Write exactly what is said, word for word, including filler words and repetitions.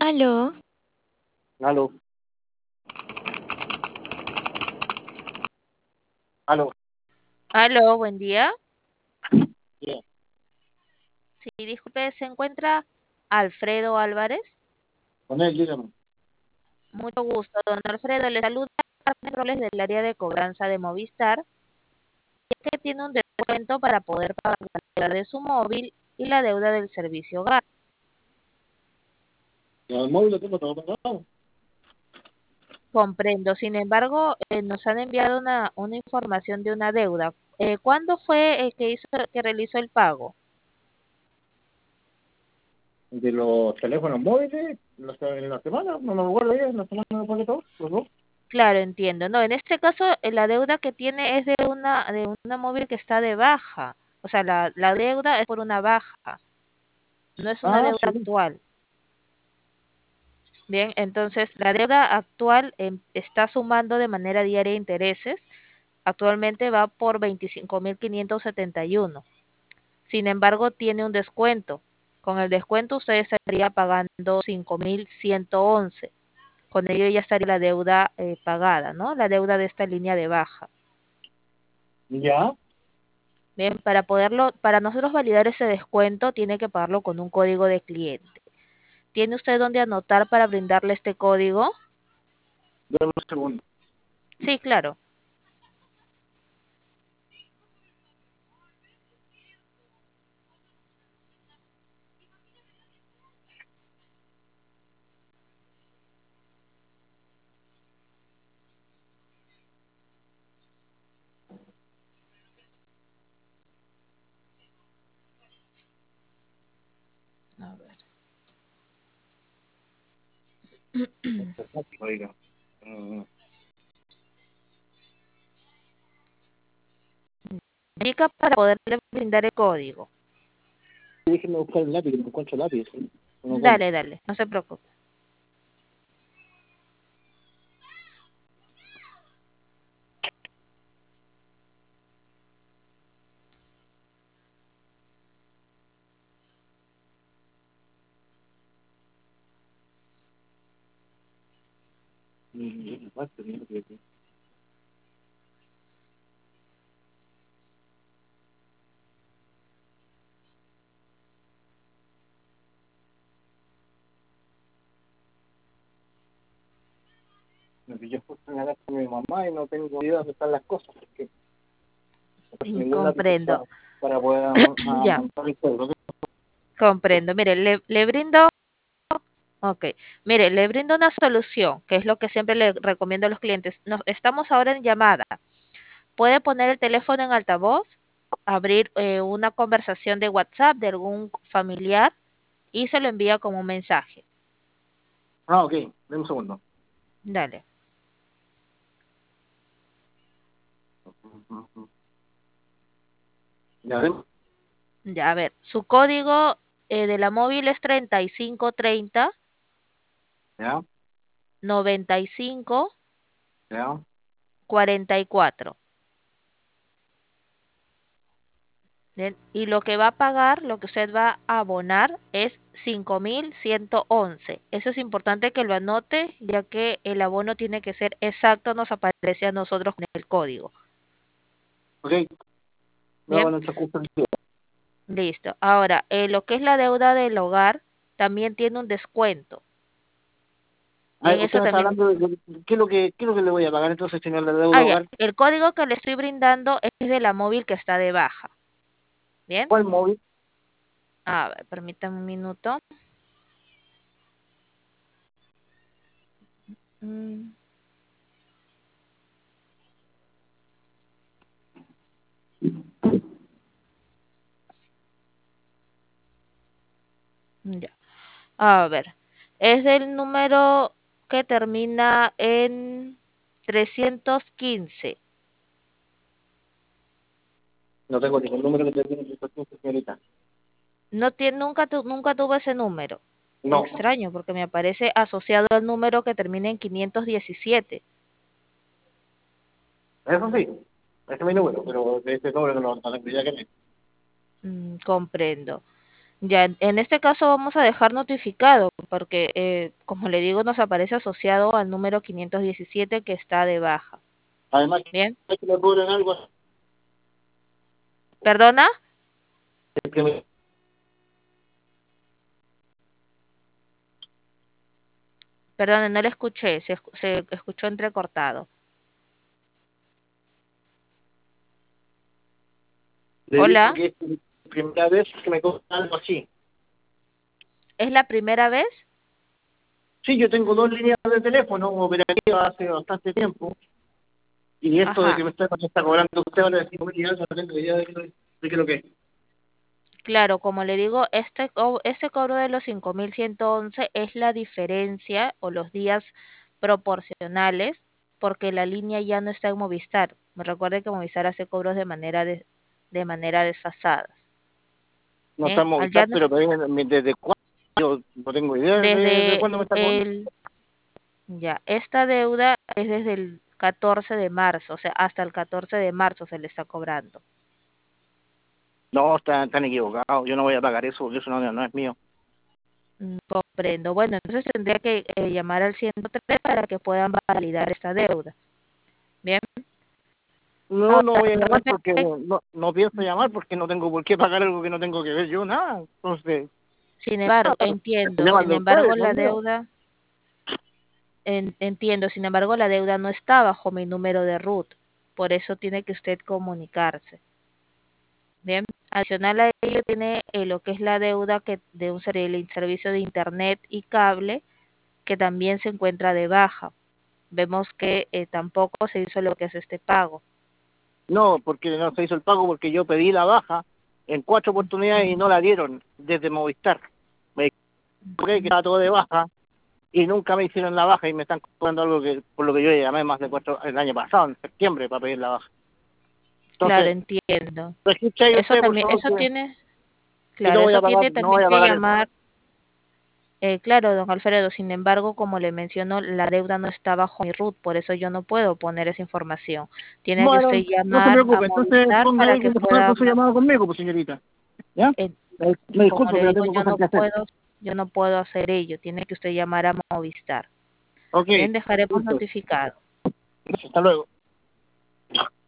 Aló, Aló, aló. Aló, buen día. Bien. Sí, disculpe, ¿se encuentra Alfredo Álvarez? Con él, dígame. Mucho gusto, don Alfredo. Le saluda Carmen Robles del área de cobranza de Movistar, ya que tiene un descuento para poder pagar la deuda de su móvil y la deuda del servicio hogar. Y al móvil lo tengo todo pagado. Comprendo. Sin embargo, eh, nos han enviado una, una información de una deuda. Eh, ¿cuándo fue el que hizo, que realizó el pago? De los teléfonos móviles, los- en la semana, no me acuerdo bien, en la semana me pagué todo, los dos. Claro, entiendo. No, en este caso, eh, la deuda que tiene es de una, de una móvil que está de baja. O sea, la, la deuda es por una baja, no es una Ah, deuda sí. actual. Bien, entonces la deuda actual em, está sumando de manera diaria intereses. Actualmente va por veinticinco mil quinientos setenta y uno. Sin embargo, tiene un descuento. Con el descuento usted estaría pagando cinco mil ciento once. Con ello ya estaría la deuda eh, pagada, ¿no? La deuda de esta línea de baja. Ya. Bien, para poderlo, para nosotros validar ese descuento, tiene que pagarlo con un código de cliente. ¿Tiene usted dónde anotar para brindarle este código? Dame un segundo. Sí, claro. A ver. Oiga. Mm, Indica para poderle brindar el código. Déjeme buscar el lápiz, que no encuentro lápiz. ¿Sí? No encuentro. Dale, dale, no se preocupe. Mm, no, tenía que decir. Me pilló justo en la casa de mi mamá y no tengo idea de dónde están las cosas, porque no tengo Mm, ningún lápiz para, comprendo. para poder am- Ya, amontar el código. comprendo. Mire, le, le brindo, ok. Mire, le brindo una solución, que es lo que siempre le recomiendo a los clientes. Nos, estamos ahora en llamada. Puede poner el teléfono en altavoz, abrir eh, una conversación de WhatsApp de algún familiar y se lo envía como un mensaje. Ah, ok, dame un segundo. Dale. Ya ven. Ya, a ver, su código eh, de la móvil es treinta y cinco treinta Ya, noventa y cinco ya. cuarenta y cuatro. Bien, y lo que va a pagar, lo que usted va a abonar es cinco mil ciento once. Eso es importante que lo anote, ya que el abono tiene que ser exacto, nos aparece a nosotros con el código. Ok, lo hago Bien, en el transcurso del día. listo. Ahora, eh, lo que es la deuda del hogar también tiene un descuento. A ver, Bien, usted eso me está también. hablando de de- qué es lo que, qué es lo que le voy a pagar entonces, señor de deuda Ah, ya. hogar. El código que le estoy brindando es de la móvil que está de baja. Bien. ¿Cuál móvil? A ver, permítame un minuto. Mm, ya. A ver. Es el número que termina en trescientos quince. No tengo ningún número que termine en trescientos quince, señorita. No tiene, nunca, tu- nunca tuvo ese número. No, Extraño, porque me aparece asociado al número que termina en quinientos diecisiete. eso sí, ese es mi número, pero de ese número no, no tengo idea que es. Mm, comprendo. Ya, en en este caso vamos a dejar notificado, porque eh, como le digo, nos aparece asociado al número quinientos diecisiete que está de baja. Además, Bien, que me cobren algo, ¿perdona? que me- Perdone, no le escuché, se, escu- se escuchó entrecortado. le digo Hola, que es la primera vez que me cobran algo así. ¿es la primera vez? Sí, yo tengo dos líneas de teléfono operativas hace bastante tiempo, y esto de que Ajá, me está, me está cobrando usted ahora de cinco mil y algo, no tengo idea de, qué- de qué es lo que es. claro, como le digo, este, co- este cobro de los cinco mil ciento once es la diferencia o los días proporcionales porque la línea ya no está en Movistar. Me recuerde que Movistar hace cobros de manera de, de manera desfasada. No está Bien, en al ya Movistar, no- pero todavía no- ¿desde cuándo? Yo no tengo idea de, de desde cuándo me está cobrando. el, ya, esta deuda es desde el catorce de marzo, o sea, hasta el catorce de marzo se le está cobrando. No, están, están equivocados. Yo no voy a pagar eso porque eso no, no es mío. Mm, comprendo. Bueno, entonces tendría que eh, llamar al ciento tres para que puedan validar esta deuda. Bien. No, no Ahora, voy a de llamar porque repente, no, no pienso llamar porque no tengo por qué pagar algo que no tengo que ver yo, nada. Entonces, sin embargo, se entiendo, llaman sin de embargo, ustedes, no la mío. deuda, en- entiendo, sin embargo, la deuda no está bajo mi número de RUT. Por eso tiene que usted comunicarse. Bien. Adicional a ello tiene eh, lo que es la deuda que de un ser- el servicio de internet y cable que también se encuentra de baja. Vemos que eh, tampoco se hizo lo que es este pago. No, porque no se hizo el pago porque yo pedí la baja en cuatro oportunidades y no la dieron desde Movistar. Me equivoqué que estaba todo de baja y nunca me hicieron la baja y me están cobrando algo que por lo que yo llamé más de cuatro el año pasado, en septiembre, para pedir la baja. Claro, Entonces, entiendo. registre ahí Eso usted, por también, favor, eso que, tiene, que no claro, voy eso a pagar, tiene no también voy a que pagar eso. llamar, eh, claro, don Alfredo, sin embargo, como le menciono, la deuda no está bajo mi RUT, por eso yo no puedo poner esa información. Tiene que usted Bueno, no se llamar a preocupe, entonces Movistar ponga para ahí que que por favor pueda, con su llamado conmigo, pues señorita. ¿Ya? eh, Me, me como disculpo, le pero digo, tengo yo cosas no que hacer. puedo, yo no puedo hacer ello, tiene que usted llamar a Movistar. Ok, Bien, dejaremos listo. notificado. Hasta luego.